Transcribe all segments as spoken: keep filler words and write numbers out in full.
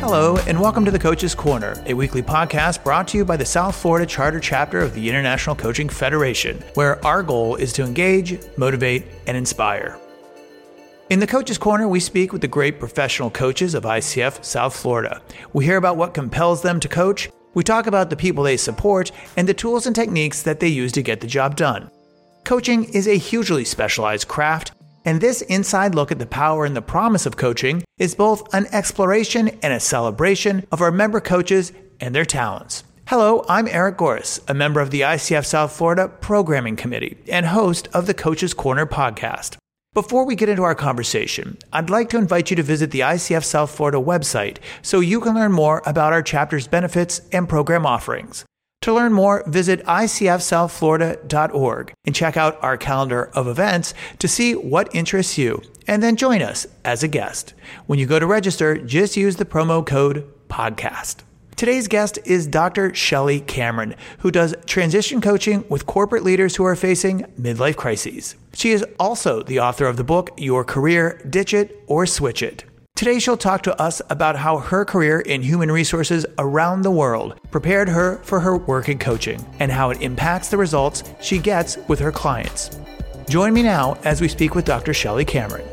Hello, and welcome to the Coach's Corner, a weekly podcast brought to you by the South Florida Charter Chapter of the International Coaching Federation, where our goal is to engage, motivate, and inspire. In the Coach's Corner, we speak with the great professional coaches of I C F South Florida. We hear about what compels them to coach, we talk about the people they support, and the tools and techniques that they use to get the job done. Coaching is a hugely specialized craft, and this inside look at the power and the promise of coaching is both an exploration and a celebration of our member coaches and their talents. Hello, I'm Eric Goris, a member of the I C F South Florida Programming Committee and host of the Coach's Corner podcast. Before we get into our conversation, I'd like to invite you to visit the I C F South Florida website so you can learn more about our chapter's benefits and program offerings. To learn more, visit I C F south florida dot org and check out our calendar of events to see what interests you, and then join us as a guest. When you go to register, just use the promo code PODCAST. Today's guest is Doctor Shelly Cameron, who does transition coaching with corporate leaders who are facing midlife crises. She is also the author of the book, Your Career, Ditch It or Switch It. Today, she'll talk to us about how her career in human resources around the world prepared her for her work in coaching and how it impacts the results she gets with her clients. Join me now as we speak with Doctor Shelly Cameron.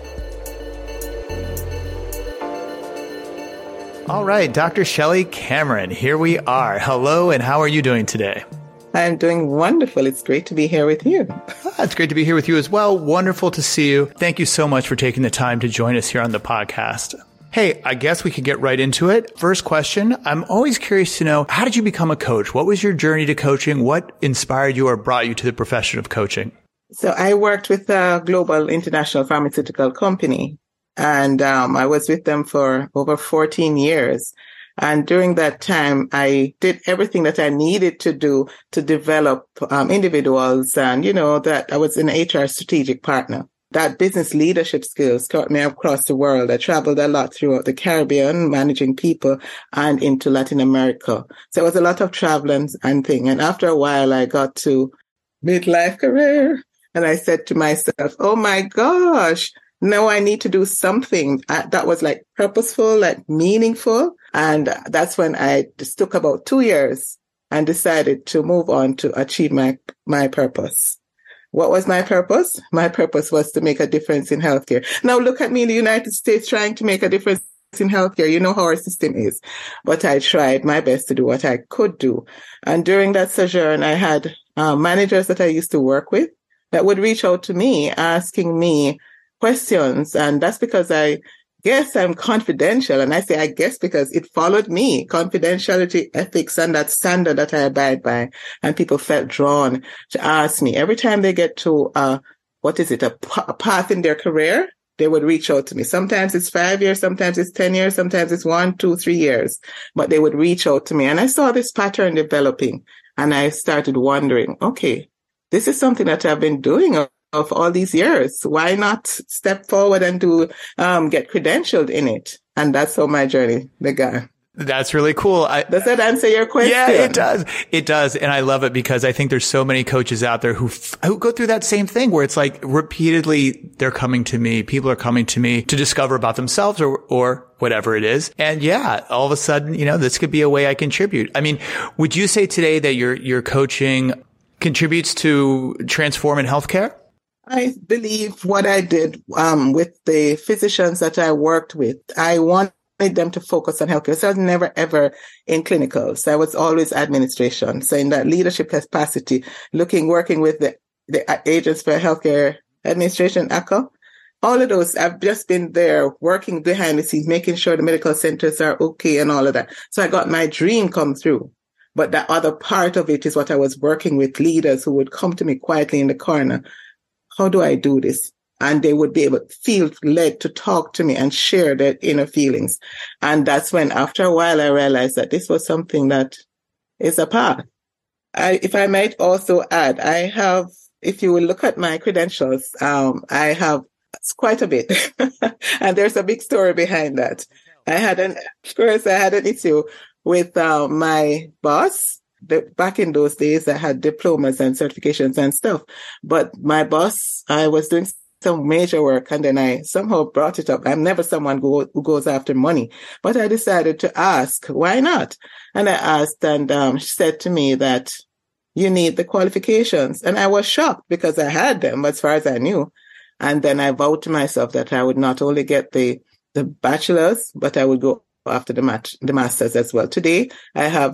All right, Doctor Shelly Cameron, here we are. Hello, and how are you doing today? I'm doing wonderful. It's great to be here with you. Ah, it's great to be here with you as well. Wonderful to see you. Thank you so much for taking the time to join us here on the podcast. Hey, I guess we could get right into it. First question, I'm always curious to know, how did you become a coach? What was your journey to coaching? What inspired you or brought you to the profession of coaching? So I worked with a global international pharmaceutical company, and um, I was with them for over fourteen years. And during that time, I did everything that I needed to do to develop um, individuals. And, you know, that I was an H R strategic partner. That business leadership skills taught me across the world. I traveled a lot throughout the Caribbean, managing people, and into Latin America. So it was a lot of traveling and thing. And after a while, I got to midlife career. And I said to myself, oh, my gosh, no, I need to do something that was like purposeful, like meaningful. And that's when I just took about two years and decided to move on to achieve my, my purpose. What was my purpose? My purpose was to make a difference in healthcare. Now look at me in the United States trying to make a difference in healthcare. You know how our system is. But I tried my best to do what I could do. And during that sojourn, I had uh, managers that I used to work with that would reach out to me asking me questions. And that's because I guess I'm confidential. And I say, I guess because it followed me, confidentiality, ethics, and that standard that I abide by. And people felt drawn to ask me every time they get to, uh, what is it, a, p- a path in their career, they would reach out to me. Sometimes it's five years, sometimes it's ten years, sometimes it's one, two, three years, but they would reach out to me. And I saw this pattern developing and I started wondering, okay, this is something that I've been doing of all these years. Why not step forward and do, um, get credentialed in it? And that's how my journey began. That's really cool. I, does that answer your question? Yeah, it does. It does. And I love it because I think there's so many coaches out there who, f- who go through that same thing where it's like repeatedly they're coming to me. People are coming to me to discover about themselves or, or whatever it is. And yeah, all of a sudden, you know, this could be a way I contribute. I mean, would you say today that your, your coaching contributes to transform in healthcare? I believe what I did um, with the physicians that I worked with, I wanted them to focus on healthcare. So I was never, ever in clinicals. I was always administration. So in that leadership capacity, looking, working with the, the agents for healthcare administration, A C O, all of those, I've just been there working behind the scenes, making sure the medical centers are okay and all of that. So I got my dream come through. But the other part of it is what I was working with leaders who would come to me quietly in the corner. How do I do this? And they would be able to feel led to talk to me and share their inner feelings. And that's when, after a while, I realized that this was something that is a path. I, if I might also add, I have, if you will look at my credentials, um, I have quite a bit. And there's a big story behind that. I had an, of course, I had an issue with uh, my boss. The, back in those days, I had diplomas and certifications and stuff. But my boss, I was doing some major work, and then I somehow brought it up. I'm never someone who, who goes after money, but I decided to ask, why not? And I asked, and um, she said to me that you need the qualifications. And I was shocked because I had them as far as I knew. And then I vowed to myself that I would not only get the, the bachelor's, but I would go after the, mat- the master's as well. Today, I have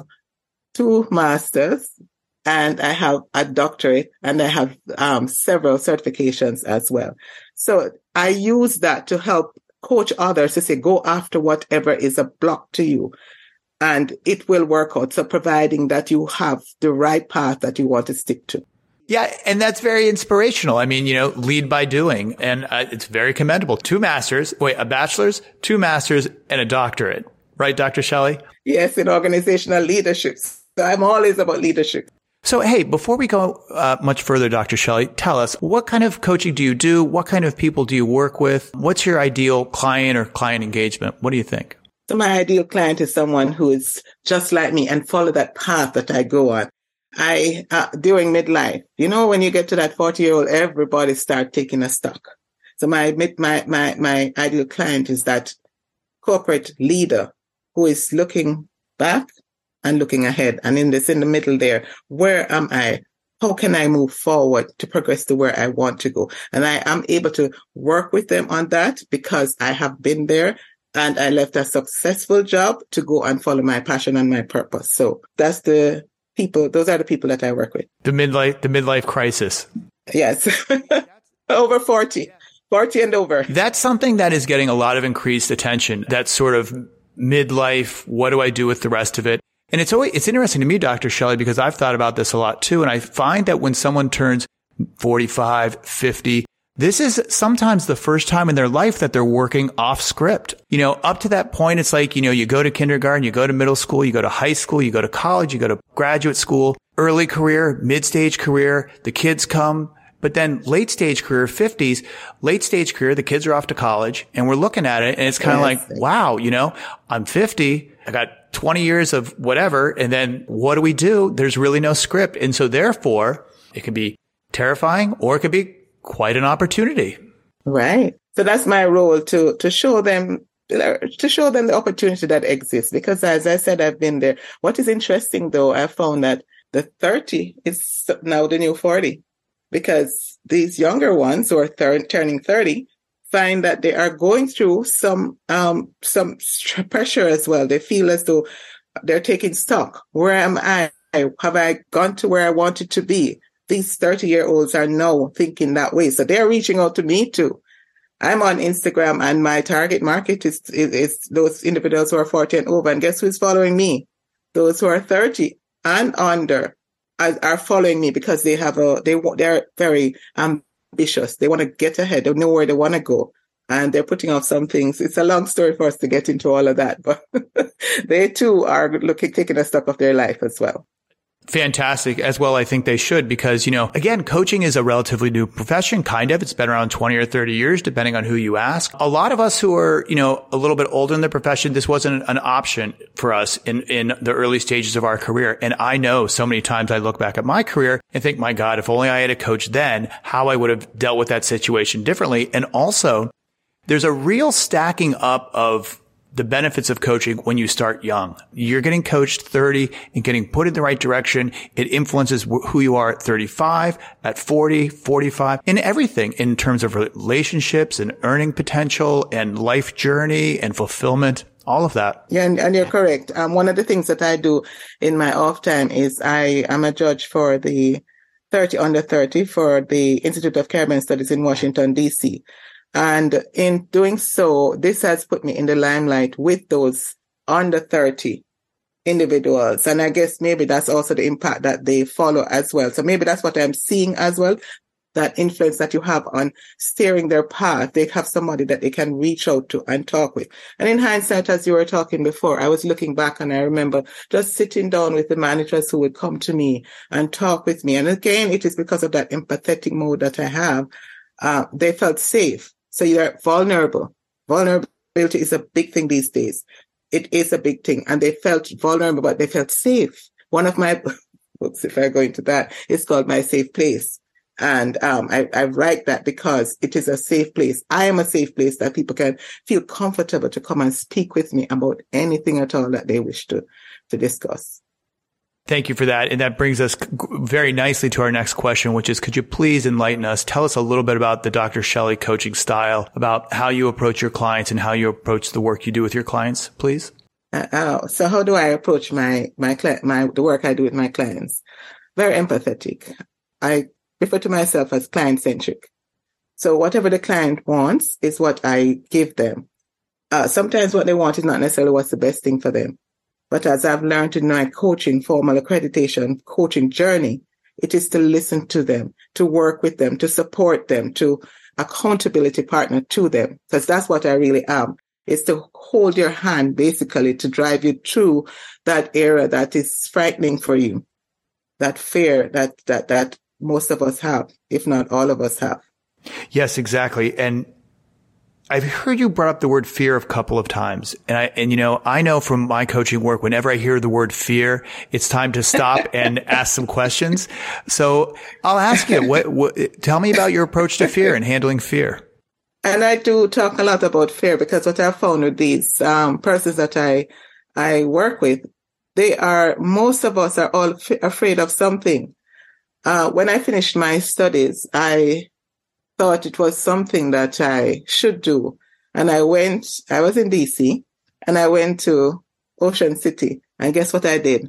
two masters and I have a doctorate and I have um, several certifications as well. So I use that to help coach others to say, go after whatever is a block to you. And it will work out. So providing that you have the right path that you want to stick to. Yeah. And that's very inspirational. I mean, you know, lead by doing. And uh, it's very commendable. Two masters, wait, a bachelor's, two masters, and a doctorate. Right, Doctor Shelley? Yes, in organizational leadership. So I'm always about leadership. So, hey, before we go uh, much further, Doctor Shelley, tell us, what kind of coaching do you do? What kind of people do you work with? What's your ideal client or client engagement? What do you think? So my ideal client is someone who is just like me and follow that path that I go on. I, uh, during midlife, you know, when you get to that forty year old, everybody start taking a stock. So my, my, my, my ideal client is that corporate leader who is looking back and looking ahead. And in this, in the middle there, where am I? How can I move forward to progress to where I want to go? And I am able to work with them on that because I have been there and I left a successful job to go and follow my passion and my purpose. So that's the people, those are the people that I work with. The midlife, the midlife crisis. Yes. Over forty, forty and over. That's something that is getting a lot of increased attention. That sort of midlife, what do I do with the rest of it? And it's always, it's interesting to me, Doctor Shelley, because I've thought about this a lot too. And I find that when someone turns forty-five, fifty, this is sometimes the first time in their life that they're working off script. You know, up to that point, it's like, you know, you go to kindergarten, you go to middle school, you go to high school, you go to college, you go to graduate school, early career, mid-stage career, the kids come. But then late stage career, fifties, late stage career, the kids are off to college and we're looking at it and it's kind of yes. like, wow, you know, I'm fifty. I got twenty years of whatever. And then what do we do? There's really no script. And so therefore it can be terrifying or it could be quite an opportunity. Right. So that's my role to, to show them, to show them the opportunity that exists. Because as I said, I've been there. What is interesting though, I found that the thirty is now the new forty because these younger ones who are thir- turning thirty find that they are going through some, um, some pressure as well. They feel as though they're taking stock. Where am I? Have I gone to where I wanted to be? These thirty year olds are now thinking that way. So they're reaching out to me too. I'm on Instagram and my target market is, is, is those individuals who are forty and over. And guess who's following me? Those who are thirty and under are, are following me because they have a, they they're very ambitious. They want to get ahead. They know where they want to go. And they're putting out some things. It's a long story for us to get into all of that, but they too are looking, taking a stock of their life as well. Fantastic. As well, I think they should, because, you know, again, coaching is a relatively new profession, kind of. It's been around twenty or thirty years, depending on who you ask. A lot of us who are, you know, a little bit older in the profession, this wasn't an option for us in, in the early stages of our career. And I know so many times I look back at my career and think, my God, if only I had a coach then, how I would have dealt with that situation differently. And also, there's a real stacking up of the benefits of coaching when you start young. You're getting coached thirty and getting put in the right direction. It influences who you are at thirty-five, at forty, forty-five, in everything in terms of relationships and earning potential and life journey and fulfillment, all of that. Yeah, and, and you're correct. Um, one of the things that I do in my off time is I am a judge for the thirty under thirty for the Institute of Caribbean Studies in Washington, D C. And in doing so, this has put me in the limelight with those under thirty individuals. And I guess maybe that's also the impact that they follow as well. So maybe that's what I'm seeing as well, that influence that you have on steering their path. They have somebody that they can reach out to and talk with. And in hindsight, as you were talking before, I was looking back and I remember just sitting down with the managers who would come to me and talk with me. And again, it is because of that empathetic mode that I have. Uh, they felt safe. So you're vulnerable. Vulnerability is a big thing these days. It is a big thing. And they felt vulnerable, but they felt safe. One of my books, if I go into that, is called My Safe Place. And um, I, I write that because it is a safe place. I am a safe place that people can feel comfortable to come and speak with me about anything at all that they wish to, to discuss. Thank you for that. And that brings us very nicely to our next question, which is, could you please enlighten us? Tell us a little bit about the Doctor Shelley coaching style, about how you approach your clients and how you approach the work you do with your clients, please. Uh, oh, so how do I approach my, my, cli- my, the work I do with my clients? Very empathetic. I refer to myself as client-centric. So whatever the client wants is what I give them. Uh, sometimes what they want is not necessarily what's the best thing for them. But as I've learned in my coaching, formal accreditation, coaching journey, it is to listen to them, to work with them, to support them, to accountability partner to them. Because that's what I really am, is to hold your hand, basically, to drive you through that era that is frightening for you, that fear that, that, that most of us have, if not all of us have. Yes, exactly. And I've heard you brought up the word fear a couple of times. And I, and you know, I know from my coaching work, whenever I hear the word fear, it's time to stop and ask some questions. So I'll ask you, what, what, tell me about your approach to fear and handling fear. And I do talk a lot about fear because what I've found with these um, persons that I, I work with, they are, most of us are all f- afraid of something. Uh, when I finished my studies, I thought it was something that I should do. And I went, I was in D C and I went to Ocean City. And guess what I did?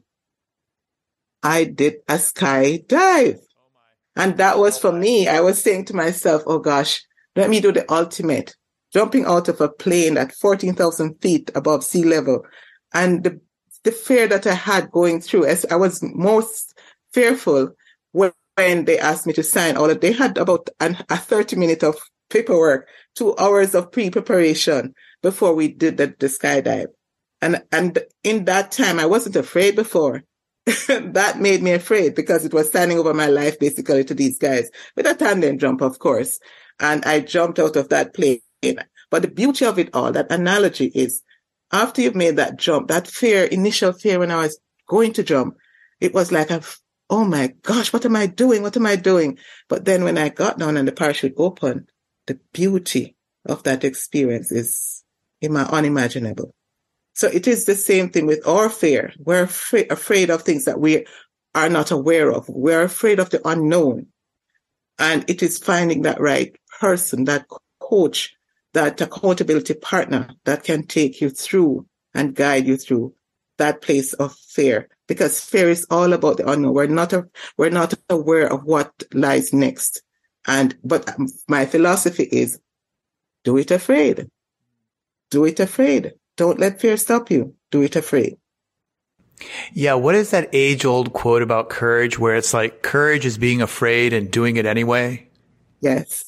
I did a skydive. And that was for me. I was saying to myself, oh gosh, let me do the ultimate, jumping out of a plane at fourteen thousand feet above sea level. And the, the fear that I had going through, as I was most fearful when they asked me to sign all of, they had about an, a thirty minute of paperwork, two hours of pre-preparation before we did the, the skydive. And, and in that time, I wasn't afraid before. That made me afraid because it was standing over my life, basically, to these guys with a tandem jump, of course. And I jumped out of that plane. But the beauty of it all, that analogy is, after you've made that jump, that fear, initial fear when I was going to jump, it was like, I've, oh my gosh, what am I doing? What am I doing? But then when I got down and the parachute opened, the beauty of that experience is unimaginable. So it is the same thing with our fear. We're afraid, afraid of things that we are not aware of. We're afraid of the unknown. And it is finding that right person, that coach, that accountability partner that can take you through and guide you through that place of fear. Because fear is all about the unknown. We're not, a, we're not aware of what lies next. And, but my philosophy is, do it afraid. Do it afraid. Don't let fear stop you. Do it afraid. Yeah. What is that age old quote about courage where it's like courage is being afraid and doing it anyway? Yes.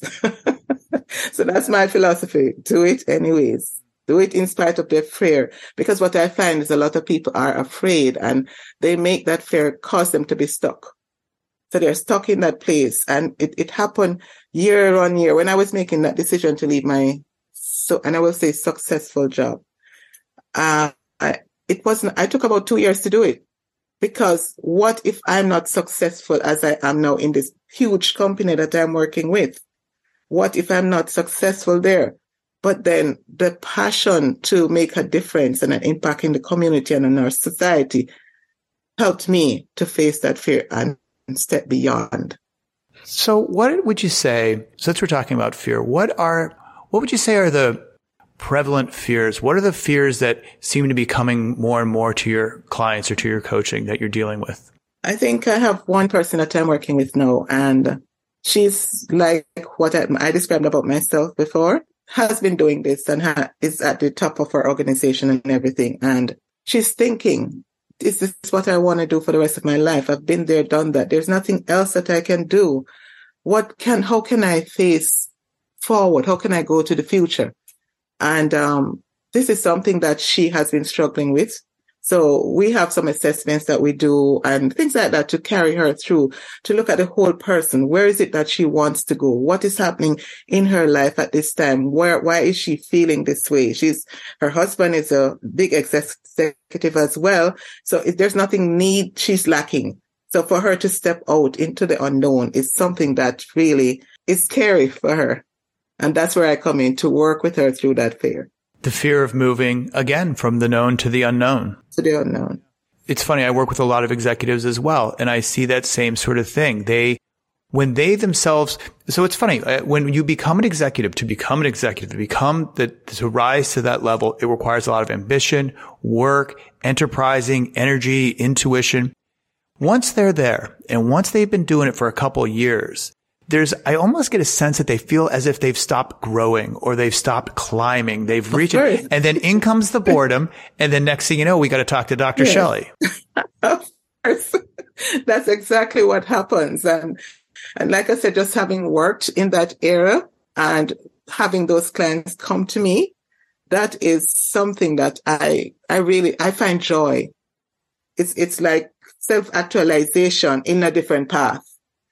So that's my philosophy. Do it anyways. Do it in spite of their fear. Because what I find is a lot of people are afraid and they make that fear cause them to be stuck. So they're stuck in that place. And it, it happened year on year when I was making that decision to leave my, so, and I will say successful job. Uh, I, it wasn't, I took about two years to do it because what if I'm not successful as I am now in this huge company that I'm working with? What if I'm not successful there? But then the passion to make a difference and an impact in the community and in our society helped me to face that fear and step beyond. So what would you say, since we're talking about fear, what are, what would you say are the prevalent fears? What are the fears that seem to be coming more and more to your clients or to your coaching that you're dealing with? I think I have one person that I'm working with now, and she's like what I, I described about myself before, has been doing this and ha, is at the top of her organization and everything. And she's thinking, is this what I want to do for the rest of my life? I've been there, done that. There's nothing else that I can do. What can, how can I face forward? How can I go to the future? And um, this is something that she has been struggling with. So we have some assessments that we do and things like that to carry her through, to look at the whole person. Where is it that she wants to go? What is happening in her life at this time? Where, why is she feeling this way? She's, her husband is a big executive as well. So if there's nothing need, she's lacking. So for her to step out into the unknown is something that really is scary for her. And that's where I come in to work with her through that fear. The fear of moving, again, from the known to the unknown. To the unknown. It's funny, I work with a lot of executives as well, and I see that same sort of thing. They, when they themselves, so it's funny, when you become an executive, to become an executive, to become the, to rise to that level, it requires a lot of ambition, work, enterprising, energy, intuition. Once they're there, and once they've been doing it for a couple of years, there's, I almost get a sense that they feel as if they've stopped growing or they've stopped climbing. They've reached it. And then in comes the boredom. And then next thing you know, we got to talk to Doctor Yes. Shelley. Of course. That's exactly what happens. And, and like I said, just having worked in that era and having those clients come to me, that is something that I, I really, I find joy. It's, it's like self-actualization in a different path.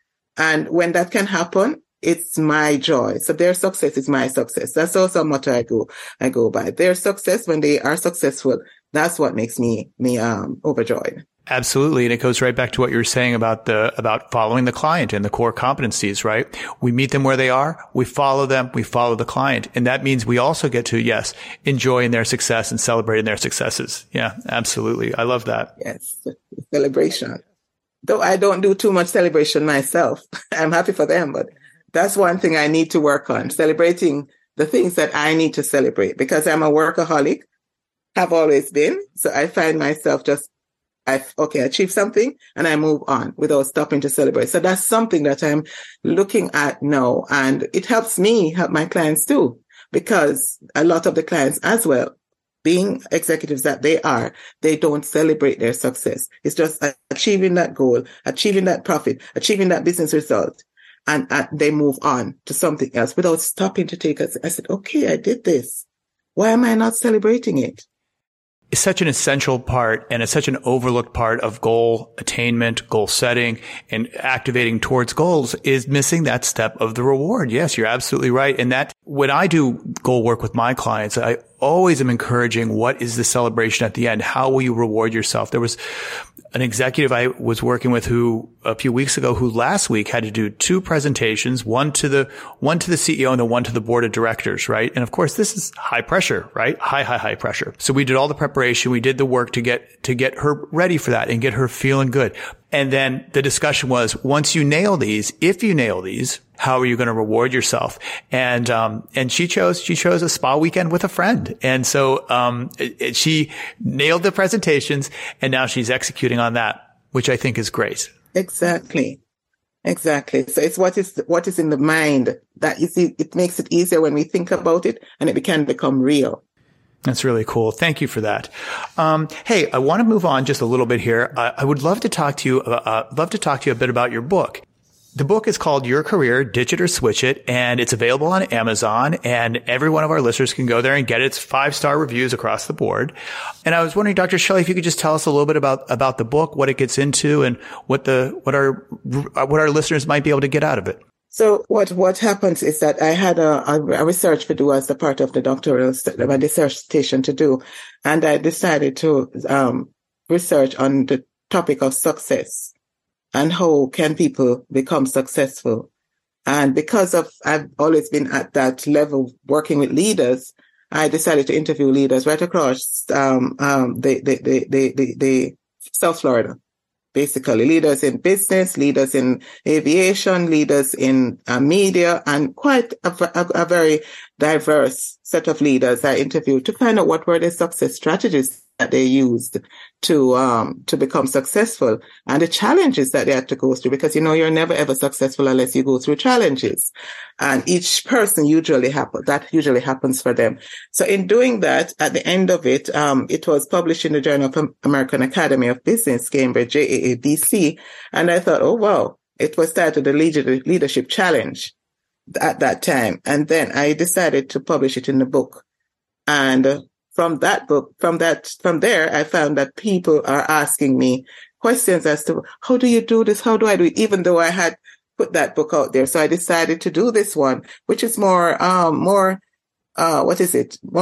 And when that can happen, it's my joy. So their success is my success. That's also a motto I go, I go by. Their success, when they are successful, that's what makes me, me, um, overjoyed. Absolutely. And it goes right back to what you were saying about the, about following the client and the core competencies, right? We meet them where they are. We follow them. We follow the client. And that means we also get to, yes, enjoy in their success and celebrate in their successes. Yeah, absolutely. I love that. Yes. Celebration. Though I don't do too much celebration myself. I'm happy for them, but that's one thing I need to work on, celebrating the things that I need to celebrate, because I'm a workaholic, have always been. So I find myself just, I okay, achieve something and I move on without stopping to celebrate. So that's something that I'm looking at now. And it helps me help my clients too, because a lot of the clients as well, being executives that they are, they don't celebrate their success. It's just achieving that goal, achieving that profit, achieving that business result. And uh, they move on to something else without stopping to take us. I said, okay, I did this. Why am I not celebrating it? It's such an essential part, and it's such an overlooked part of goal attainment, goal setting, and activating towards goals is missing that step of the reward. Yes, you're absolutely right. And that when I do goal work with my clients, I always am encouraging, what is the celebration at the end? How will you reward yourself? There was an executive I was working with who a few weeks ago, who last week had to do two presentations, one to the, one to the C E O and then one to the board of directors, right? And of course, this is high pressure, right? High, high, high pressure. So we did all the preparation. We did the work to get, to get her ready for that and get her feeling good. And then the discussion was, once you nail these, if you nail these, how are you going to reward yourself? And, um, and she chose, she chose a spa weekend with a friend. And so, um, it, it, she nailed the presentations and now she's executing on that, which I think is great. Exactly. Exactly. So it's what is, what is in the mind that is, it makes it easier when we think about it and it can become real. That's really cool. Thank you for that. Um, hey, I want to move on just a little bit here. I, I would love to talk to you, uh, love to talk to you a bit about your book. The book is called Your Career, Ditch It or Switch It, and it's available on Amazon, and every one of our listeners can go there and get it. It's five-star reviews across the board. And I was wondering, Doctor Shelley, if you could just tell us a little bit about, about the book, what it gets into, and what the, what our, what our listeners might be able to get out of it. So what, what happens is that I had a, a research to do as a part of the doctoral, my dissertation to do. And I decided to, um, research on the topic of success and how can people become successful. And because of, I've always been at that level working with leaders, I decided to interview leaders right across, um, um, the, the, the, the, the, the South Florida. Basically, leaders in business, leaders in aviation, leaders in uh, media, and quite a, a, a very diverse set of leaders I interviewed to find out what were their success strategies that they used to um to become successful, and the challenges that they had to go through, because you know you're never ever successful unless you go through challenges, and each person usually happen that usually happens for them. So in doing that, at the end of it, um it was published in the Journal of American Academy of Business, Cambridge, J A A B C, and I thought, oh wow, it was titled the Leadership Challenge at that time, and then I decided to publish it in the book. And uh, From that book, from that, from there, I found that people are asking me questions as to how do you do this? How do I do it? Even though I had put that book out there. So I decided to do this one, which is more, um, more, uh, what is it? More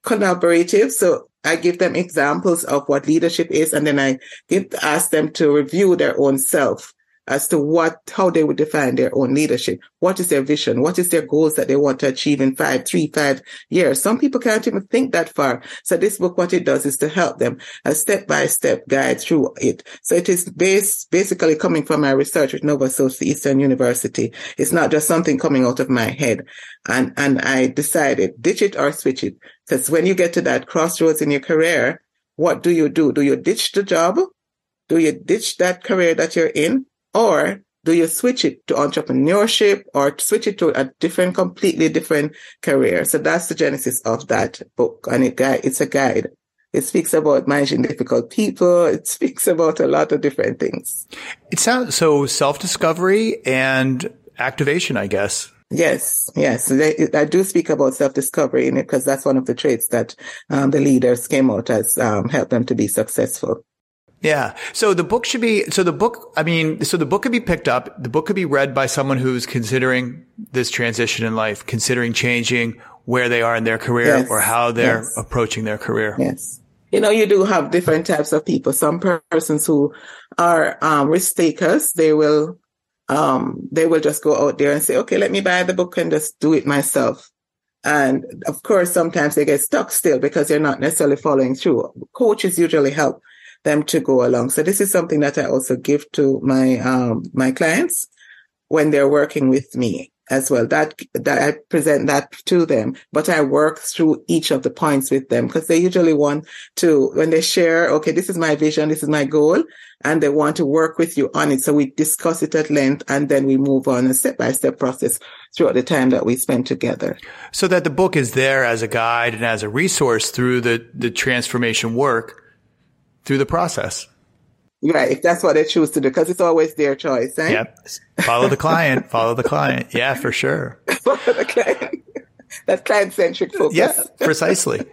collaborative. So I give them examples of what leadership is, and then I give ask them to review their own self as to what, how they would define their own leadership. What is their vision? What is their goals that they want to achieve in five, three, five years? Some people can't even think that far. So this book, what it does is to help them a step-by-step guide through it. So it is based, basically coming from my research with Nova Southeastern University. It's not just something coming out of my head. And, and I decided, ditch it or switch it. Because when you get to that crossroads in your career, what do you do? Do you ditch the job? Do you ditch that career that you're in? Or do you switch it to entrepreneurship or switch it to a different, completely different career? So that's the genesis of that book. And it, it's a guide. It speaks about managing difficult people. It speaks about a lot of different things. It sounds so self-discovery and activation, I guess. Yes, yes. I do speak about self-discovery in it because that's one of the traits that um, the leaders came out as um, helped them to be successful. Yeah. So the book should be, so the book, I mean, so the book could be picked up. The book could be read by someone who's considering this transition in life, considering changing where they are in their career yes. or how they're yes. approaching their career. Yes. You know, you do have different types of people. Some persons who are um, risk takers, they will, um, they will just go out there and say, okay, let me buy the book and just do it myself. And of course, sometimes they get stuck still because they're not necessarily following through. Coaches usually help them to go along. So this is something that I also give to my um my clients when they're working with me as well. That that I present that to them, but I work through each of the points with them because they usually want to, when they share, okay, this is my vision, this is my goal, and they want to work with you on it. So we discuss it at length, and then we move on a step-by-step process throughout the time that we spend together. So that the book is there as a guide and as a resource through the the transformation work through the process. Right. If that's what they choose to do, because it's always their choice. Eh? Yep. Follow the client. Follow the client. Yeah, for sure. Follow the client. That client-centric focus. Yeah, precisely.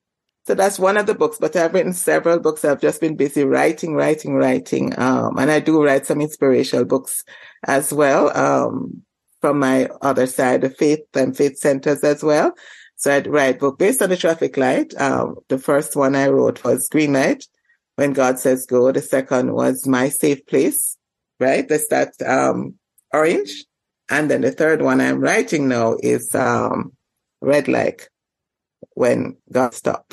So that's one of the books, but I've written several books. I've just been busy writing, writing, writing. Um, and I do write some inspirational books as well. Um, from my other side, the faith and faith centers as well. So I'd write book based on the traffic light. Um, the first one I wrote was Green Light, When God Says Go. The second was My Safe Place, right? That's that um, orange. And then the third one I'm writing now is um, Red Light, When God Stop.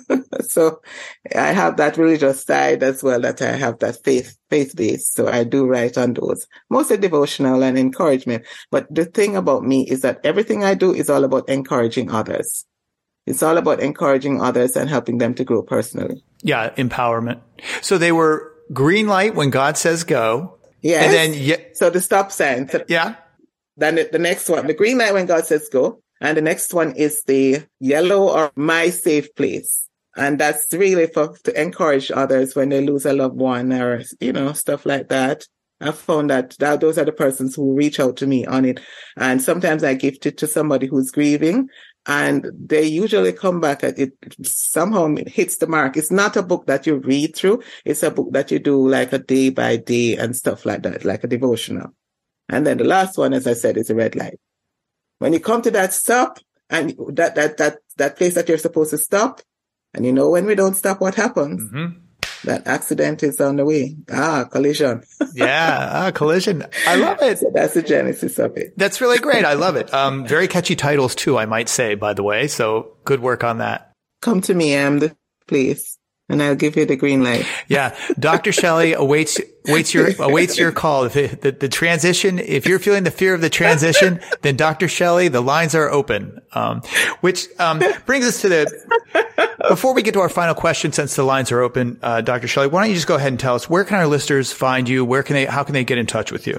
So I have that religious side as well, that I have that faith, faith-based. So I do write on those, mostly devotional and encouragement. But the thing about me is that everything I do is all about encouraging others. It's all about encouraging others and helping them to grow personally. Yeah, empowerment. So they were green light when God says go. Yes. And then, yeah. So the stop sign. Yeah. Then the, the next one, the green light when God says go. And the next one is the yellow or My Safe Place. And that's really for to encourage others when they lose a loved one or, you know, stuff like that. I found that, that those are the persons who reach out to me on it. And sometimes I gift it to somebody who's grieving, and they usually come back at it. Somehow it hits the mark. It's not a book that you read through. It's a book that you do like a day by day and stuff like that, like a devotional. And then the last one, as I said, is a red light. When you come to that stop and that, that, that, that place that you're supposed to stop, and you know, when we don't stop, what happens? Mm-hmm. That accident is on the way. Ah, collision. Yeah, ah, collision. I love it. So that's the genesis of it. That's really great. I love it. Um, very catchy titles too, I might say, by the way. So good work on that. Come to me, I'm the place, and I'll give you the green light. Yeah. Doctor Shelley awaits, awaits your, awaits your call. If it, the, the transition, if you're feeling the fear of the transition, then Doctor Shelley, the lines are open. Um, which, um, brings us to the, before we get to our final question, since the lines are open, uh, Doctor Shelley, why don't you just go ahead and tell us, where can our listeners find you? Where can they, how can they get in touch with you?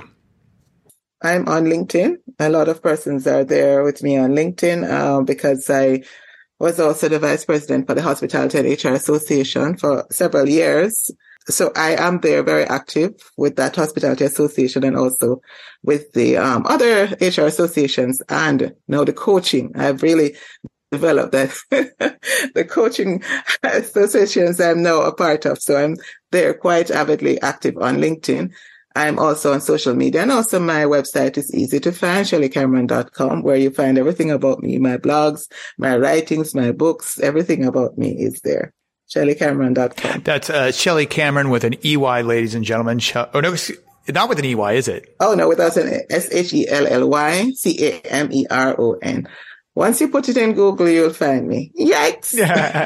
I'm on LinkedIn. A lot of persons are there with me on LinkedIn, uh, because I was also the vice president for the Hospitality and H R Association for several years. So I am there very active with that Hospitality Association and also with the um, other H R associations and now the coaching. I've really developed that. The coaching associations I'm now a part of. So I'm there quite avidly active on LinkedIn. I'm also on social media, and also my website is easy to find, Shelly Cameron dot com, where you find everything about me, my blogs, my writings, my books, everything about me is there. Shelly Cameron dot com. That's uh, Shelly Cameron with an E Y, ladies and gentlemen. She- oh, no, not with an E Y, is it? Oh, no, without an S H E L L Y C A M E R O N. Once you put it in Google, you'll find me. Yikes.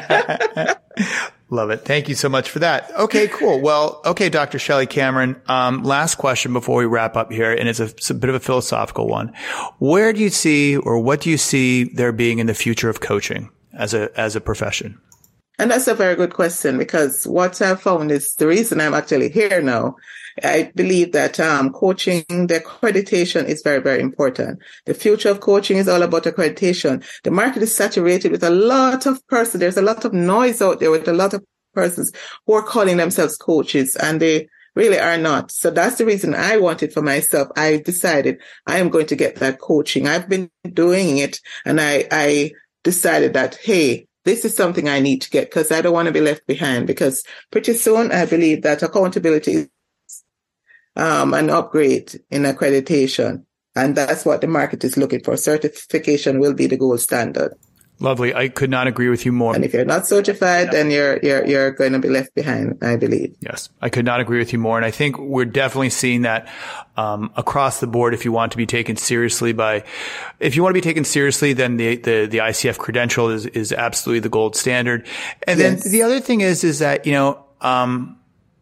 Love it. Thank you so much for that. Okay, cool. Well, okay, Doctor Shelly Cameron, um, last question before we wrap up here, and it's a, it's a bit of a philosophical one. Where do you see, or what do you see there being in the future of coaching as a, as a profession? And that's a very good question, because what I've found is the reason I'm actually here now. I believe that um, coaching, the accreditation is very, very important. The future of coaching is all about accreditation. The market is saturated with a lot of persons. There's a lot of noise out there with a lot of persons who are calling themselves coaches, and they really are not. So that's the reason I wanted for myself. I decided I am going to get that coaching. I've been doing it, and I, I decided that, hey, this is something I need to get, because I don't want to be left behind, because pretty soon I believe that accountability is um, an upgrade in accreditation. And that's what the market is looking for. Certification will be the gold standard. Lovely. I could not agree with you more. And if you're not certified, then you're you're you're going to be left behind, I believe. Yes, I could not agree with you more. And I think we're definitely seeing that um, across the board. If you want to be taken seriously by, if you want to be taken seriously, then the the, the I C F credential is is absolutely the gold standard. And Yes. then the other thing is is that, you know, um,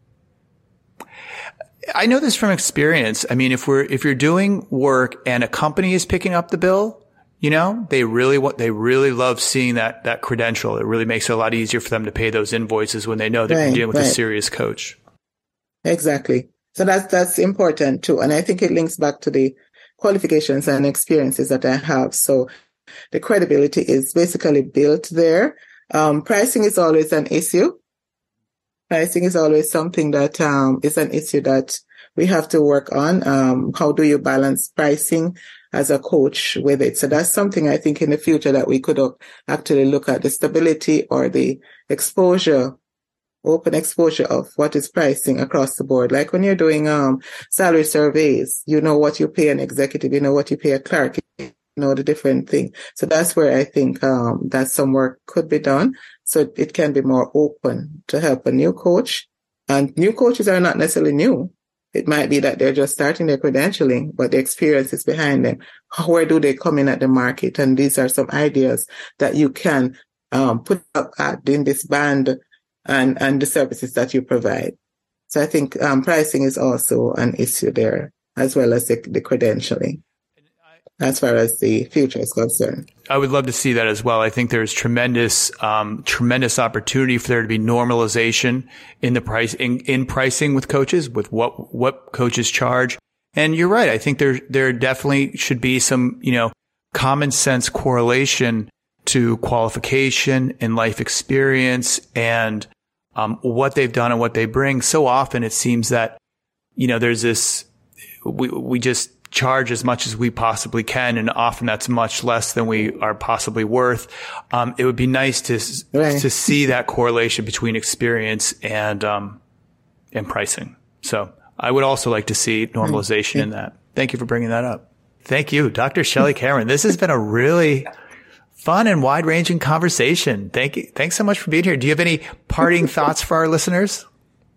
I know this from experience. I mean, if we're if you're doing work and a company is picking up the bill, you know, they really want, they really love seeing that, that credential. It really makes it a lot easier for them to pay those invoices when they know that Right, you're dealing with right. a serious coach. Exactly. So that's, that's important too. And I think it links back to the qualifications and experiences that I have. So the credibility is basically built there. Um, pricing is always an issue. Pricing is always something that, um, is an issue that we have to work on. Um, how do you balance pricing as a coach with it? So that's something I think in the future that we could actually look at, the stability or the exposure, open exposure of what is pricing across the board. Like when you're doing um salary surveys, you know what you pay an executive, you know what you pay a clerk, you know the different thing. So that's where I think um that some work could be done, so it can be more open to help a new coach. And new coaches are not necessarily new. It might be that they're just starting their credentialing, but the experience is behind them. Where do they come in at the market? And these are some ideas that you can um, put up at in this band and, and the services that you provide. So I think um, pricing is also an issue there, as well as the, the credentialing, as far as the future is concerned. I would love to see that as well. I think there's tremendous, um, tremendous opportunity for there to be normalization in the price, in, in pricing with coaches, with what, what coaches charge. And you're right. I think there, there definitely should be some, you know, common sense correlation to qualification and life experience and, um, what they've done and what they bring. So often it seems that, you know, there's this, we, we just, charge as much as we possibly can, and often that's much less than we are possibly worth. Um, it would be nice to Right. to see that correlation between experience and um, and pricing. So I would also like to see normalization in that. Thank you for bringing that up. Thank you, Doctor Shelly Cameron. This has been a really fun and wide-ranging conversation. Thank you. Thanks so much for being here. Do you have any parting thoughts for our listeners?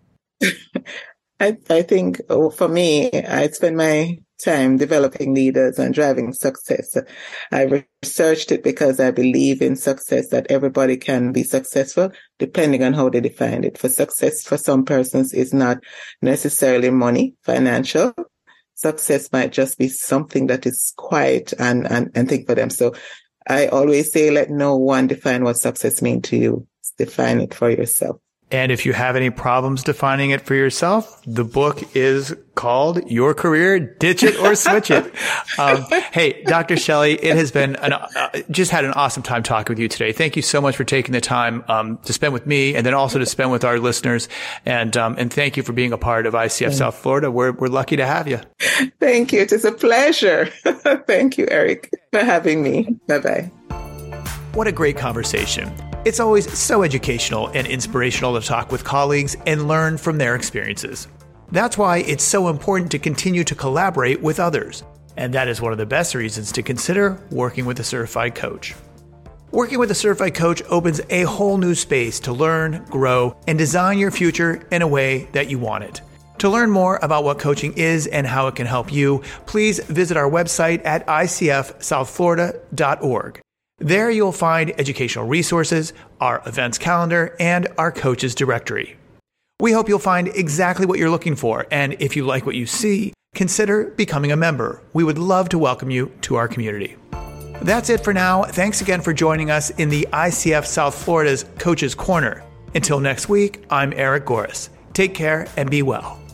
I, I think oh, for me, I spend my time developing leaders and driving success. I researched it because I believe in success, that everybody can be successful depending on how they define it. For success, for some persons, is not necessarily money, financial. Success might just be something that is quiet and, and, and think for them. So I always say, let no one define what success means to you. Define it for yourself. And if you have any problems defining it for yourself, the book is called Your Career, Ditch It or Switch It. Um, hey, Doctor Shelly, it has been an, uh, just had an awesome time talking with you today. Thank you so much for taking the time um, to spend with me, and then also to spend with our listeners. And um, and thank you for being a part of I C F South Florida. We're we're lucky to have you. Thank you. It is a pleasure. Thank you, Eric, for having me. Bye-bye. What a great conversation. It's always so educational and inspirational to talk with colleagues and learn from their experiences. That's why it's so important to continue to collaborate with others. And that is one of the best reasons to consider working with a certified coach. Working with a certified coach opens a whole new space to learn, grow, and design your future in a way that you want it. To learn more about what coaching is and how it can help you, please visit our website at I C F south florida dot org. There you'll find educational resources, our events calendar, and our coaches directory. We hope you'll find exactly what you're looking for, and if you like what you see, consider becoming a member. We would love to welcome you to our community. That's it for now. Thanks again for joining us in the I C F South Florida's Coaches Corner. Until next week, I'm Eric Goris. Take care and be well.